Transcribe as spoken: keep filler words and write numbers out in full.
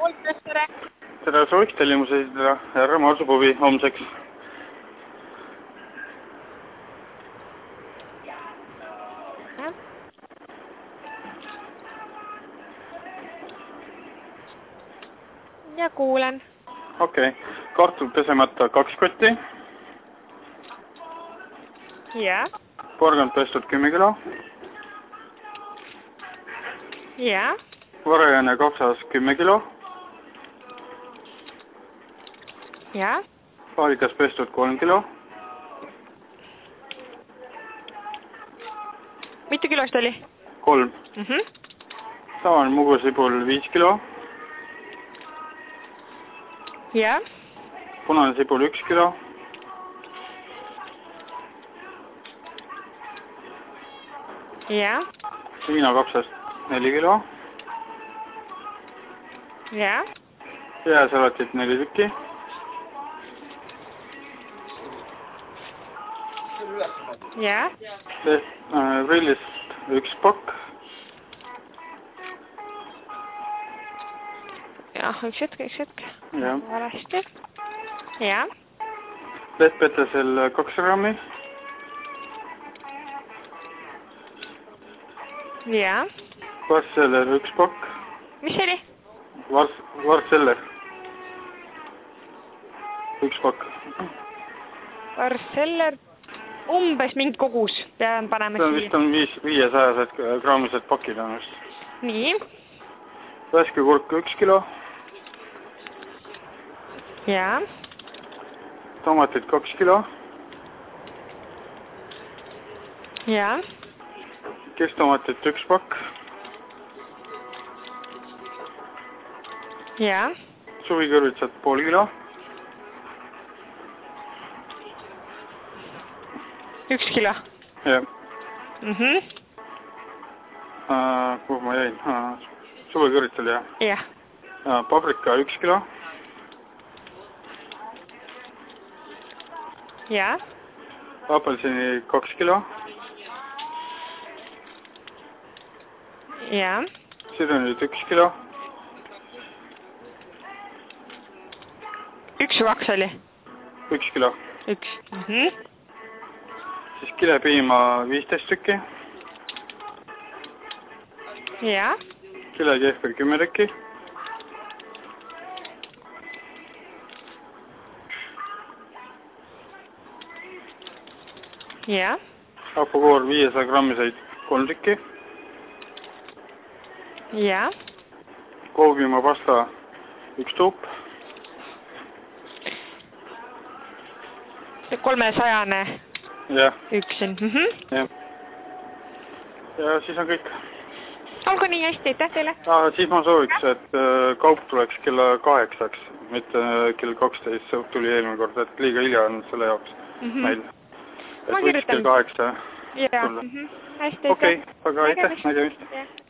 tere. Tere, sooviks tellimuse esitada. Härra Marsupuvi homseks. Ja kuulen. Okei. Okay. Kartul pesemata kaks kotti. Ja. Porgand pestud kümme kilo. Ja. Varajane kapsas kümme kilo. Ja. Paalikas pestud kolm kilo. Mitu kilost oli? Kolm. Mm -hmm. Tavan mugusibul viis kilo. Ja. Punane sibul üks kilo. Ja. Viinakapsast neli kilo. Ja. Jääsalatit neli tükki. Ja. Äh, prillist üks pakk. Jah, üks hetk, üks hetk. Ja. Valesti. Ja. Lehtpetesel kaks grammi. Ja. Varsseller üks pakk. Mis oli? Vars, varsseller. Üks pakk. Varsseller. Umbes mingi kogus. Pean panema see on siia. vist on viis, viiesajased graamised pakid on vist. Nii. Väske kurk üks kilo. Ja. Tomatid kaks kilo. Ja. Kestomatit üks pakk. Ja. Suvikõrvitsad pool kilo. Üks kilo. Jah. Mhm. Uh, kuhu ma jäin? Uh, suvikõrvitsad, jah. Jah. Uh, paprika üks kilo. Ja. Apelsini kaks kilo. Ja. Sidonid üks kilo. Üks või kaks oli? Üks kilo. Üks. Mhm. Siis kilepiima viisteist tükki. Ja. Kilekehver kümme tükki. Ja. Hapukoor viiesaja grammiseid kolm tükki. Ja. Koogimaa pasta üks tuup. kolmesajane. Jah. Üks siin. Mhm. Jah. Ja siis on kõik. Olgu nii hästi, aitäh teile. Ah, siis ma sooviks, et kaup tuleks kella kaheksaks, mitte kell kaksteist, see tuli eelmine kord, et liiga hilja on selle jaoks mm -hmm. meil. Et ma võiks kell kaheksa tulla. Okei, aga aitäh, nägemist.